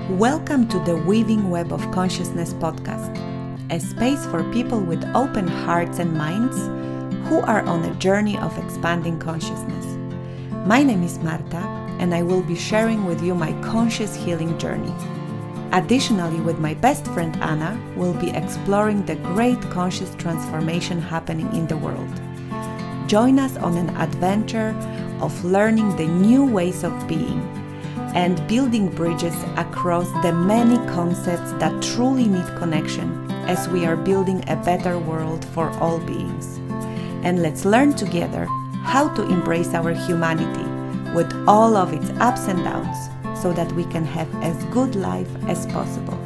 Welcome to the Weaving Web of Consciousness podcast, a space for people with open hearts and minds who are on a journey of expanding consciousness. My name is Marta, and I will be sharing with you my conscious healing journey. Additionally, with my best friend Anna, we'll be exploring the great conscious transformation happening in the world. Join us on an adventure of learning the new ways of being and building bridges across the many concepts that truly need connection as we are building a better world for all beings. And let's learn together how to embrace our humanity with all of its ups and downs so that we can have as good life as possible.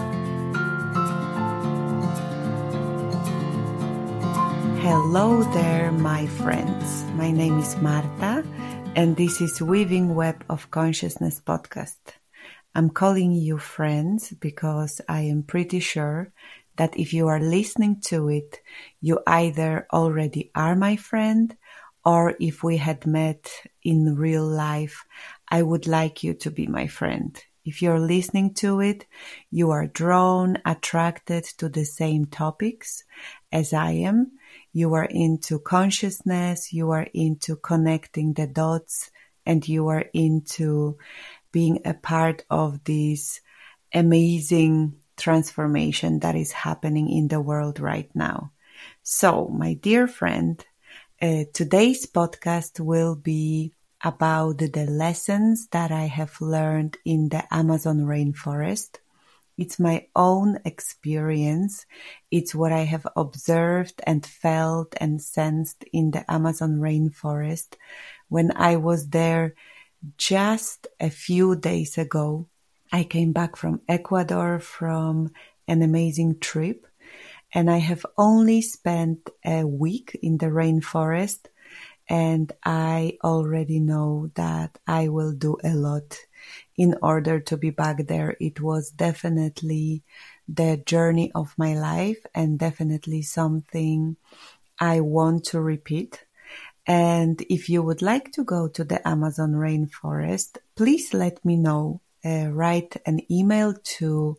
Hello there, my friends. My name is Marta, and this is Weaving Web of Consciousness podcast. I'm calling you friends because I am pretty sure that if you are listening to it, you either already are my friend, or if we had met in real life, I would like you to be my friend. If you're listening to it, you are drawn, attracted to the same topics as I am. You are into consciousness, you are into connecting the dots, and you are into being a part of this amazing transformation that is happening in the world right now. So, my dear friend, today's podcast will be about the lessons that I have learned in the Amazon rainforest. It's my own experience. It's what I have observed and felt and sensed in the Amazon rainforest when I was there just a few days ago. I came back from Ecuador from an amazing trip, and I have only spent a week in the rainforest, and I already know that I will do a lot in order to be back there. It was definitely the journey of my life and definitely something I want to repeat. And if you would like to go to the Amazon rainforest, please let me know. Write an email to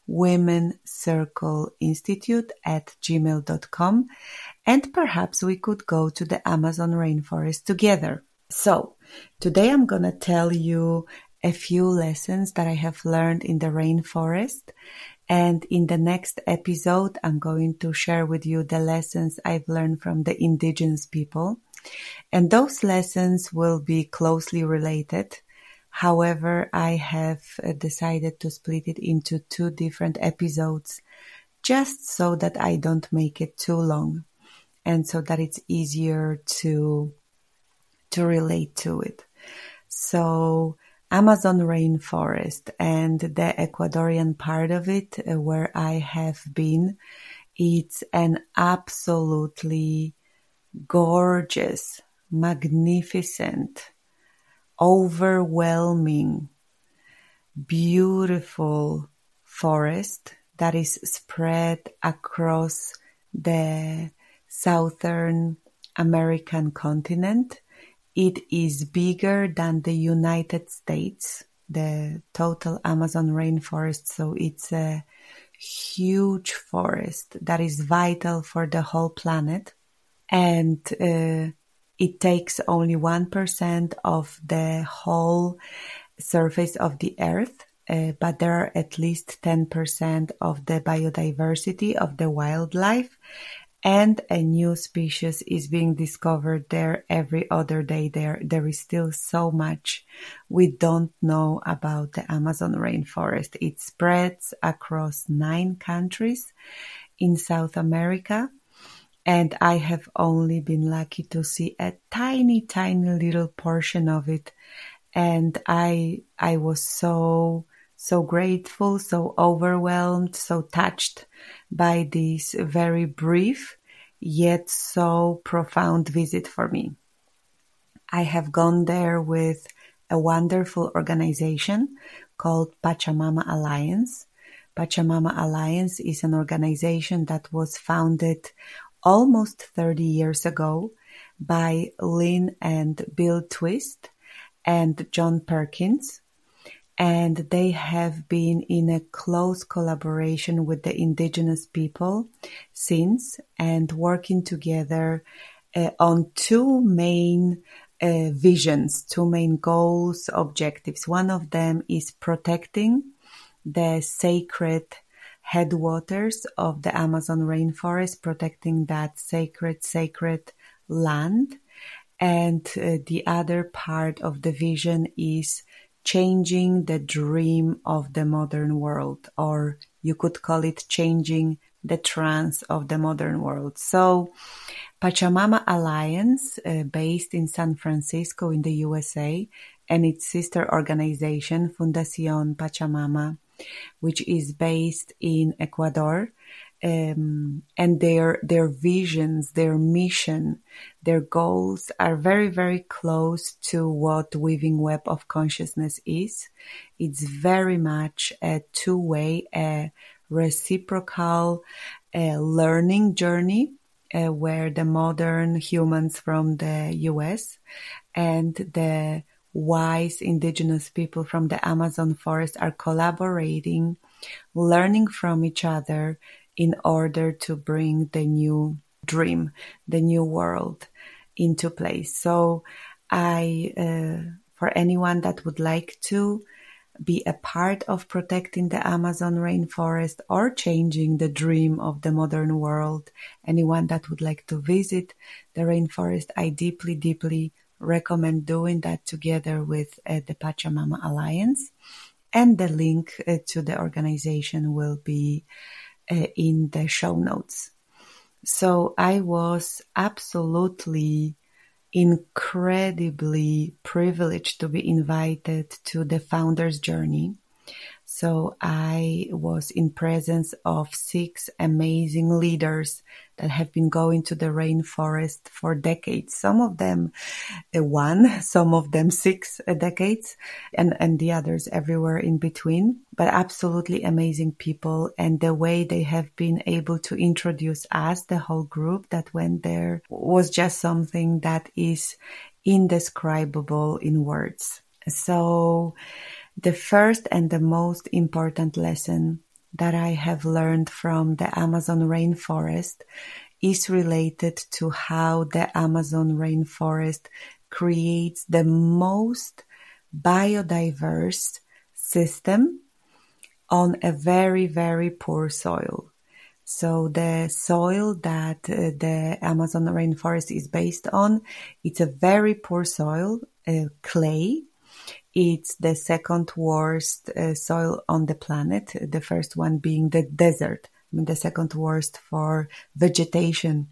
womencircleinstitute@gmail.com, and perhaps we could go to the Amazon rainforest together. So today I'm going to tell you a few lessons that I have learned in the rainforest. And in the next episode, I'm going to share with you the lessons I've learned from the indigenous people. And those lessons will be closely related. However, I have decided to split it into two different episodes just so that I don't make it too long and so that it's easier to relate to it. So Amazon rainforest and the Ecuadorian part of it where I have been, it's an absolutely gorgeous, magnificent, overwhelming, beautiful forest that is spread across the Southern American continent. It is bigger than the United States, the total Amazon rainforest. So it's a huge forest that is vital for the whole planet. And it takes only 1% of the whole surface of the earth, but there are at least 10% of the biodiversity of the wildlife, and a new species is being discovered there every other day. There is still so much we don't know about the Amazon rainforest. It spreads across 9 countries in South America. And I have only been lucky to see a tiny, tiny little portion of it. And I was so grateful, so overwhelmed, so touched by this very brief yet so profound visit for me. I have gone there with a wonderful organization called Pachamama Alliance. Pachamama Alliance is an organization that was founded almost 30 years ago by Lynn and Bill Twist and John Perkins. and they have been in a close collaboration with the indigenous people since, and working together on two main visions, two main goals, objectives. One of them is protecting the sacred headwaters of the Amazon rainforest, protecting that sacred land. And the other part of the vision is changing the dream of the modern world, or you could call it changing the trance of the modern world. So Pachamama Alliance, based in San Francisco in the USA, and its sister organization, Fundación Pachamama, which is based in Ecuador, and their visions, their mission, their goals are very, very close to what Weaving Web of Consciousness is. It's very much a two-way, a reciprocal learning journey where the modern humans from the US and the wise indigenous people from the Amazon forest are collaborating, learning from each other in order to bring the new dream, the new world into place. So for anyone that would like to be a part of protecting the Amazon rainforest or changing the dream of the modern world, anyone that would like to visit the rainforest, I deeply, deeply recommend doing that together with the Pachamama Alliance. And the link to the organization will be in the show notes. So I was absolutely incredibly privileged to be invited to the Founder's Journey. So I was in presence of 6 amazing leaders that have been going to the rainforest for decades. Some of them 1, some of them 6 decades, and the others everywhere in between. But absolutely amazing people, and the way they have been able to introduce us, the whole group that went there, was just something that is indescribable in words. So the first and the most important lesson that I have learned from the Amazon rainforest is related to how the Amazon rainforest creates the most biodiverse system on a very, very poor soil. So the soil that the Amazon rainforest is based on, it's a very poor soil, clay. It's the second worst soil on the planet, the first one being the desert. The second worst for vegetation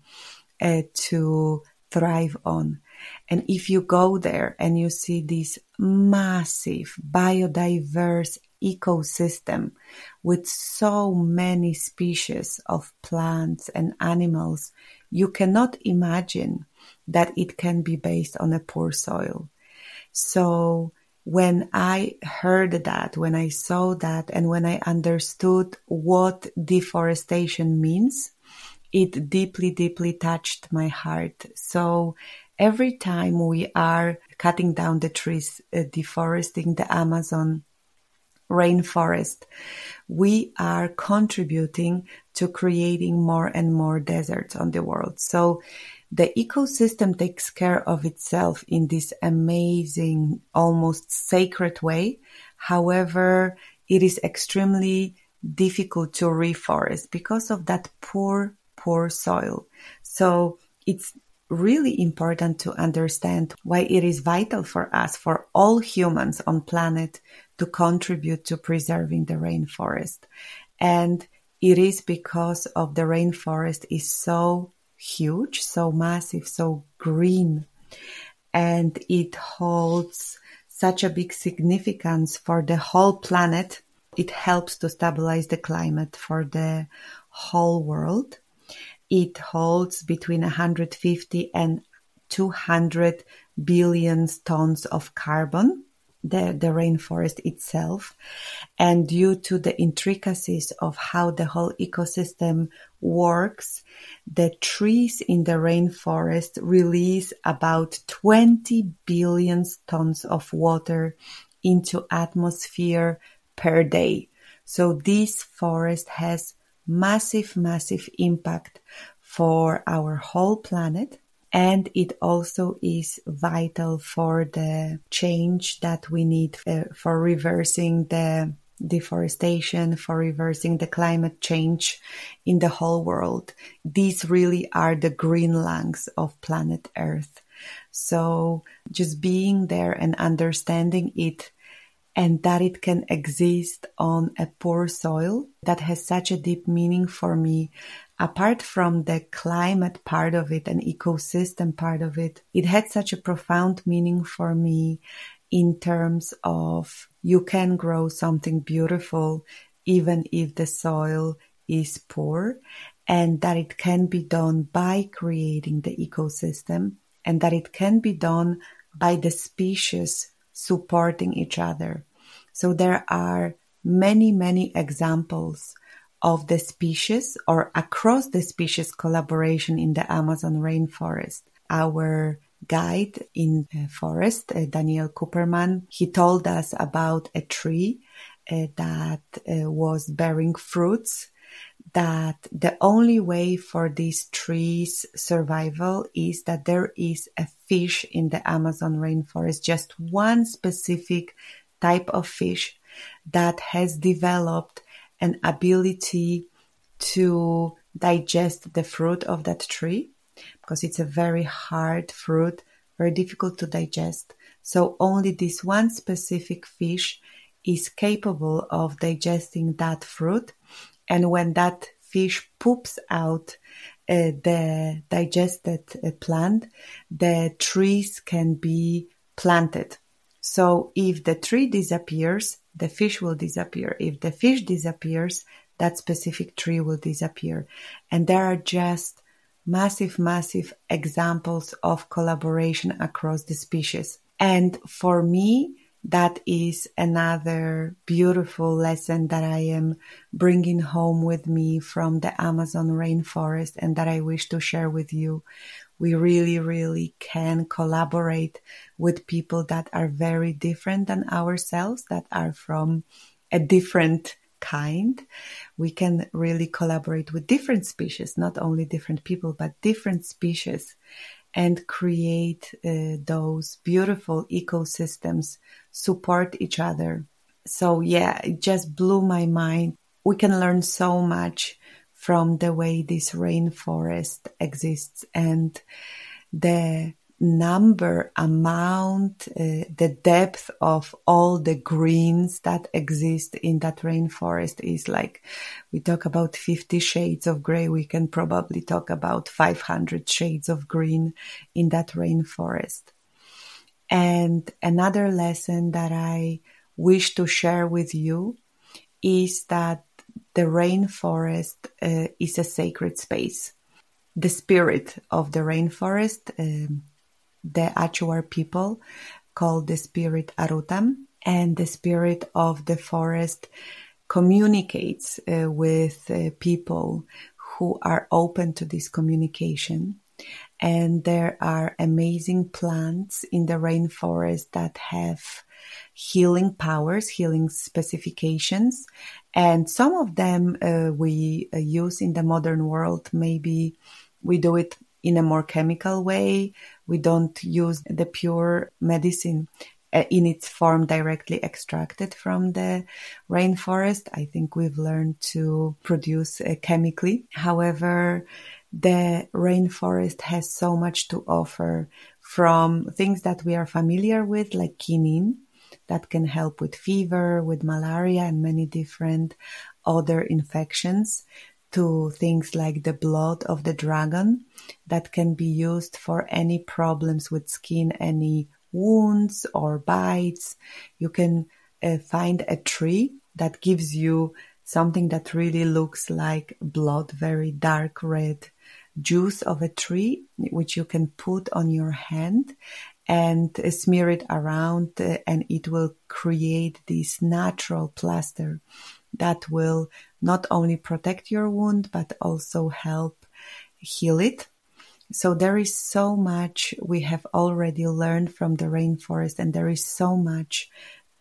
to thrive on. And if you go there and you see this massive biodiverse ecosystem with so many species of plants and animals, you cannot imagine that it can be based on a poor soil. So when I heard that, when I saw that, and when I understood what deforestation means, it deeply, deeply touched my heart. So every time we are cutting down the trees, deforesting the Amazon rainforest, we are contributing to creating more and more deserts on the world. So the ecosystem takes care of itself in this amazing, almost sacred way. However, it is extremely difficult to reforest because of that poor soil. So it's really important to understand why it is vital for us, for all humans on planet, to contribute to preserving the rainforest. And it is because of the rainforest is so huge, so massive, so green, and it holds such a big significance for the whole planet. It helps to stabilize the climate for the whole world. It holds between 150 and 200 billion tons of carbon, the rainforest itself. And due to the intricacies of how the whole ecosystem works, the trees in the rainforest release about 20 billion tons of water into atmosphere per day. So this forest has massive, massive impact for our whole planet. And it also is vital for the change that we need for reversing the deforestation, for reversing the climate change in the whole world. These really are the green lungs of planet Earth. So just being there and understanding it, and that it can exist on a poor soil, that has such a deep meaning for me. Apart from the climate part of it and ecosystem part of it, it had such a profound meaning for me in terms of you can grow something beautiful even if the soil is poor, and that it can be done by creating the ecosystem, and that it can be done by the species supporting each other. So there are many, many examples of the species or across the species collaboration in the Amazon rainforest. Our guide in forest, Daniel Cooperman, he told us about a tree that was bearing fruits, that the only way for these trees' survival is that there is a fish in the Amazon rainforest, just one specific type of fish that has developed an ability to digest the fruit of that tree, because it's a very hard fruit, very difficult to digest. So only this one specific fish is capable of digesting that fruit. And when that fish poops out the digested plant, the trees can be planted. So if the tree disappears, the fish will disappear. If the fish disappears, that specific tree will disappear. And there are just massive, massive examples of collaboration across the species. And for me, that is another beautiful lesson that I am bringing home with me from the Amazon rainforest and that I wish to share with you. We really, really can collaborate with people that are very different than ourselves, that are from a different kind. We can really collaborate with different species, not only different people, but different species, and create those beautiful ecosystems, support each other. So yeah, it just blew my mind. We can learn so much from the way this rainforest exists, and the the depth of all the greens that exist in that rainforest is like, we talk about 50 shades of gray, we can probably talk about 500 shades of green in that rainforest. And another lesson that I wish to share with you is that the rainforest is a sacred space. The spirit of the rainforest, the Achuar people call the spirit Arutam, and the spirit of the forest communicates with people who are open to this communication. And there are amazing plants in the rainforest that have healing powers, healing specifications. And some of them we use in the modern world. Maybe we do it in a more chemical way. We don't use the pure medicine in its form directly extracted from the rainforest. I think we've learned to produce chemically. However, the rainforest has so much to offer, from things that we are familiar with, like quinine, that can help with fever, with malaria, and many different other infections, to things like the blood of the dragon that can be used for any problems with skin, any wounds or bites. You can find a tree that gives you something that really looks like blood, very dark red juice of a tree, which you can put on your hand and smear it around, and it will create this natural plaster that will not only protect your wound, but also help heal it. So there is so much we have already learned from the rainforest, and there is so much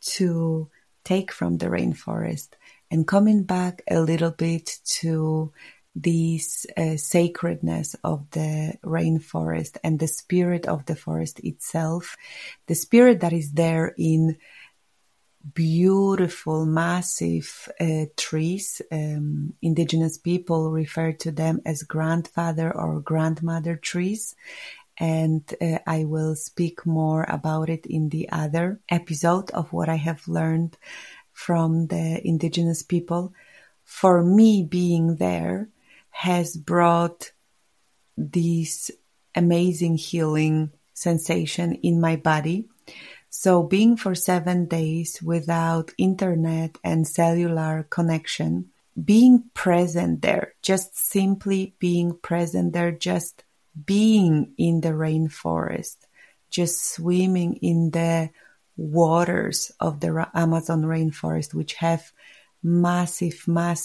to take from the rainforest, and coming back a little bit to this sacredness of the rainforest and the spirit of the forest itself, the spirit that is there in beautiful, massive trees. Indigenous people refer to them as grandfather or grandmother trees. And I will speak more about it in the other episode of what I have learned from the indigenous people. For me, being there has brought this amazing healing sensation in my body. So being for 7 days without internet and cellular connection, being present there, just simply being present there, just being in the rainforest, just swimming in the waters of the Amazon rainforest, which have massive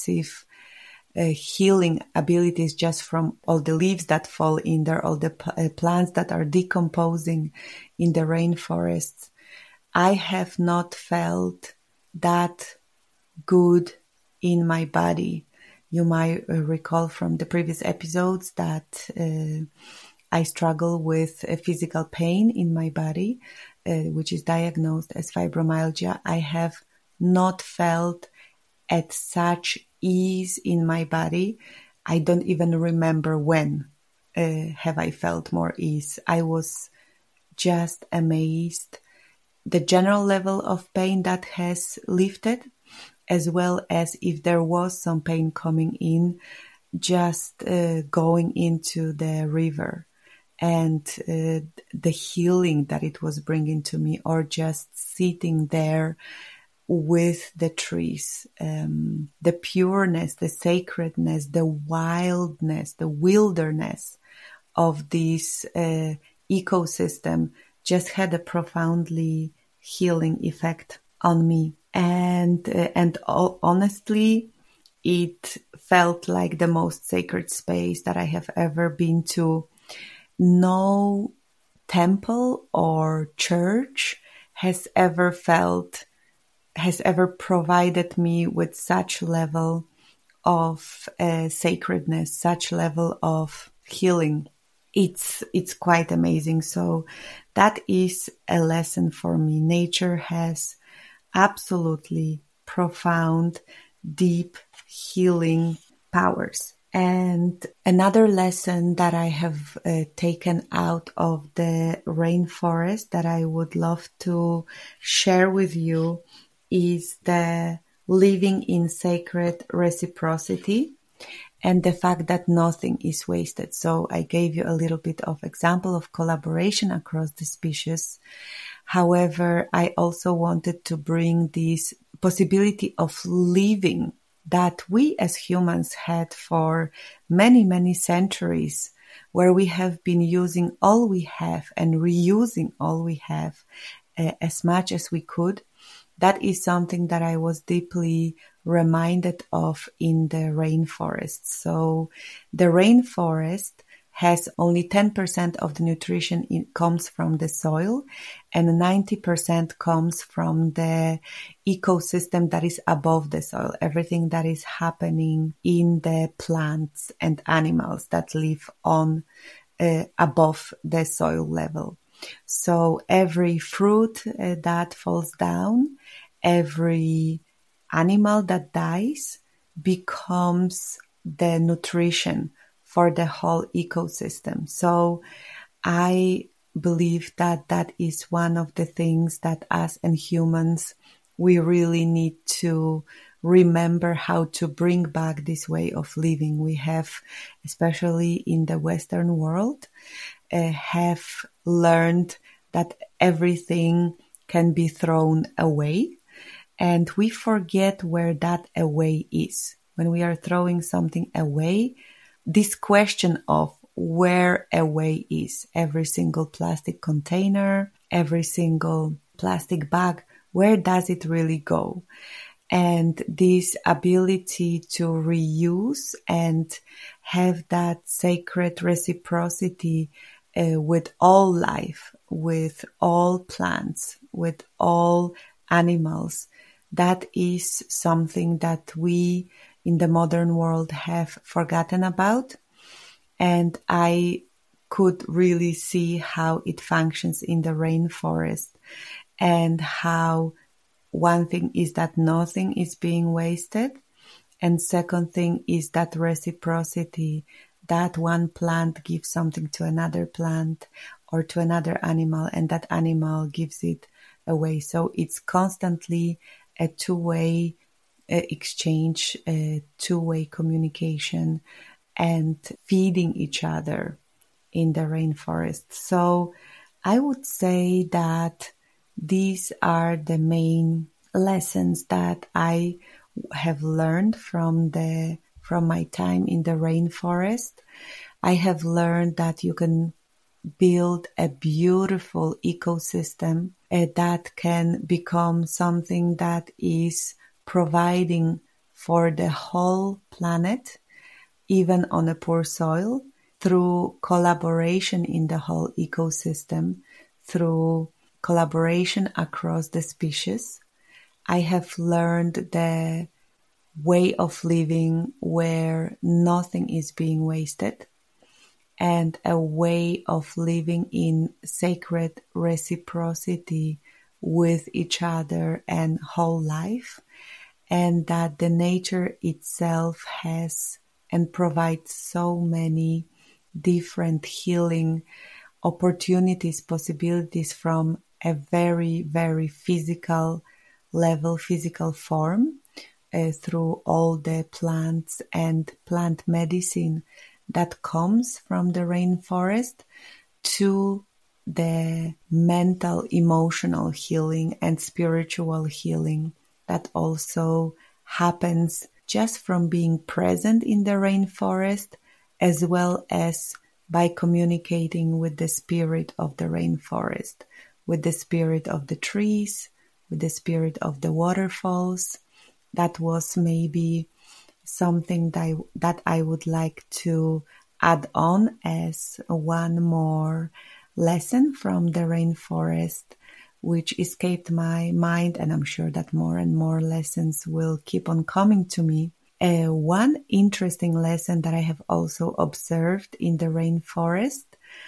healing abilities just from all the leaves that fall in there, all the plants that are decomposing in the rainforests. I have not felt that good in my body. You might recall from the previous episodes that I struggle with a physical pain in my body, which is diagnosed as fibromyalgia. I have not felt at such ease in my body. I don't even remember when have I felt more ease. I was just amazed. The general level of pain that has lifted, as well as if there was some pain coming in, just going into the river, and the healing that it was bringing to me, or just sitting there with the trees, the pureness, the sacredness, the wildness, the wilderness of this ecosystem just had a profoundly healing effect on me. And honestly, it felt like the most sacred space that I have ever been to. No temple or church has ever provided me with such level of sacredness, such level of healing. It's quite amazing. So that is a lesson for me. Nature has absolutely profound, deep healing powers. And another lesson that I have taken out of the rainforest that I would love to share with you is the living in sacred reciprocity and the fact that nothing is wasted. So I gave you a little bit of example of collaboration across the species. However, I also wanted to bring this possibility of living that we as humans had for many centuries, where we have been using all we have and reusing all we have as much as we could. That is something that I was deeply reminded of in the rainforest. So the rainforest has only 10% of the nutrition comes from the soil, and 90% comes from the ecosystem that is above the soil, everything that is happening in the plants and animals that live on above the soil level. So every fruit that falls down, every animal that dies becomes the nutrition for the whole ecosystem. So I believe that that is one of the things that us and humans, we really need to remember how to bring back this way of living. We have, especially in the Western world, have learned that everything can be thrown away, and we forget where that away is. When we are throwing something away, this question of where away is, every single plastic container, every single plastic bag, where does it really go? And this ability to reuse and have that sacred reciprocity with all life, with all plants, with all animals. That is something that we in the modern world have forgotten about. And I could really see how it functions in the rainforest, and how one thing is that nothing is being wasted. And second thing is that reciprocity, that one plant gives something to another plant or to another animal, and that animal gives it away. So it's constantly a two-way exchange, a two-way communication, and feeding each other in the rainforest. So I would say that these are the main lessons that I have learned from my time in the rainforest. I have learned that you can build a beautiful ecosystem that can become something that is providing for the whole planet, even on a poor soil, through collaboration in the whole ecosystem, through collaboration across the species. I have learned the way of living where nothing is being wasted, and a way of living in sacred reciprocity with each other and whole life, and that the nature itself has and provides so many different healing opportunities, possibilities from a very, very physical level, physical form, through all the plants and plant medicine that comes from the rainforest, to the mental, emotional healing and spiritual healing that also happens just from being present in the rainforest, as well as by communicating with the spirit of the rainforest, with the spirit of the trees, with the spirit of the waterfalls. That was maybe something that I would like to add on as one more lesson from the rainforest, which escaped my mind, and I'm sure that more and more lessons will keep on coming to me. One interesting lesson that I have also observed in the rainforest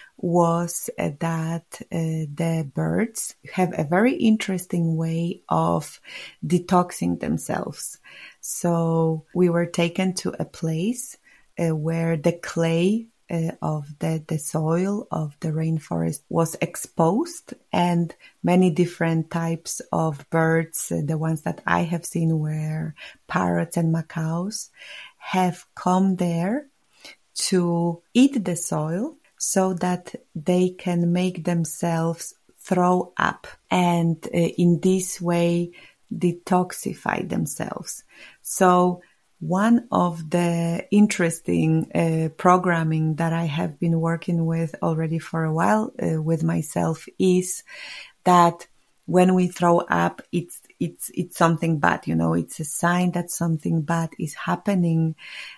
was that the birds have a very interesting way of detoxing themselves. So we were taken to a place where the clay of the soil of the rainforest was exposed, and many different types of birds, the ones that I have seen were parrots and macaws, have come there to eat the soil so that they can make themselves throw up, and in this way detoxify themselves. So one of the interesting programming that I have been working with already for a while with myself is that when we throw up, it's something bad, it's a sign that something bad is happening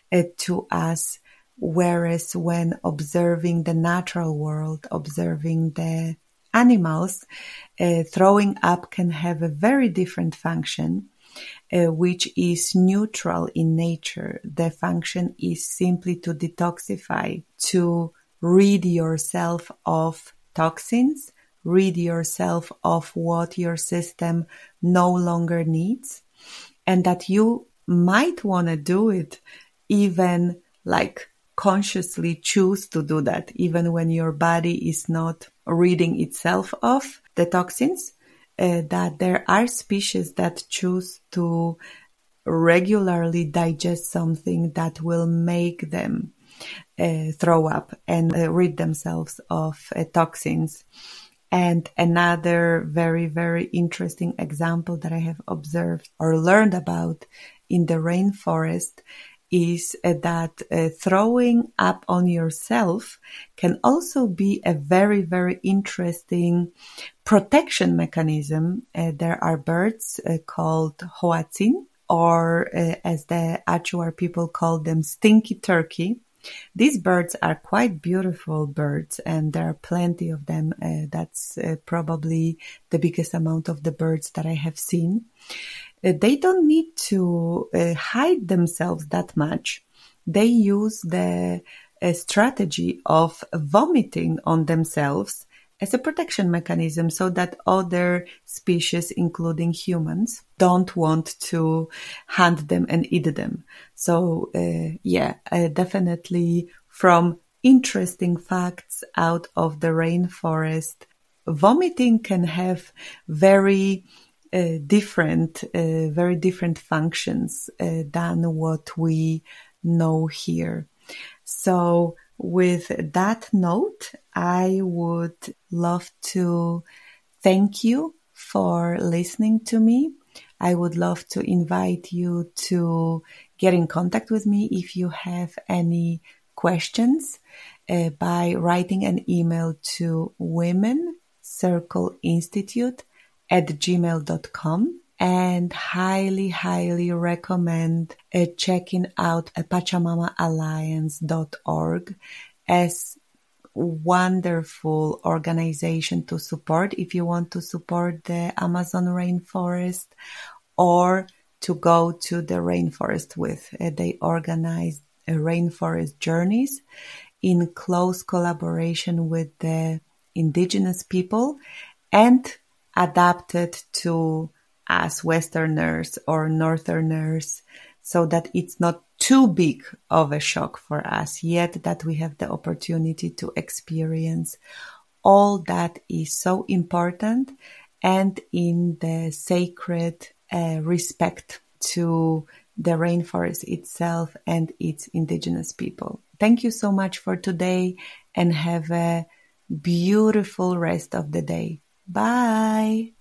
to us. Whereas when observing the natural world, observing the animals, throwing up can have a very different function, which is neutral in nature. The function is simply to detoxify, to rid yourself of toxins, rid yourself of what your system no longer needs, and that you might want to do it even like consciously choose to do that, even when your body is not ridding itself of the toxins, that there are species that choose to regularly digest something that will make them throw up and rid themselves of toxins. And another very, very interesting example that I have observed or learned about in the rainforest is that throwing up on yourself can also be a very, very interesting protection mechanism. There are birds called hoatzin, or as the Achuar people call them, stinky turkey, These birds are quite beautiful birds, and there are plenty of them. That's probably the biggest amount of the birds that I have seen. They don't need to hide themselves that much. They use the strategy of vomiting on themselves as a protection mechanism so that other species, including humans, don't want to hunt them and eat them. So, definitely from interesting facts out of the rainforest, vomiting can have very different functions than what we know here. So with that note, I would love to thank you for listening to me. I would love to invite you to get in contact with me if you have any questions by writing an email to womencircleinstitute@gmail.com, and highly recommend checking out PachamamaAlliance.org as wonderful organization to support if you want to support the Amazon rainforest or to go to the rainforest with. They organize rainforest journeys in close collaboration with the indigenous people and adapted to us Westerners or Northerners so that it's not too big of a shock for us, yet that we have the opportunity to experience all that is so important and in the sacred respect to the rainforest itself and its indigenous people. Thank you so much for today and have a beautiful rest of the day. Bye.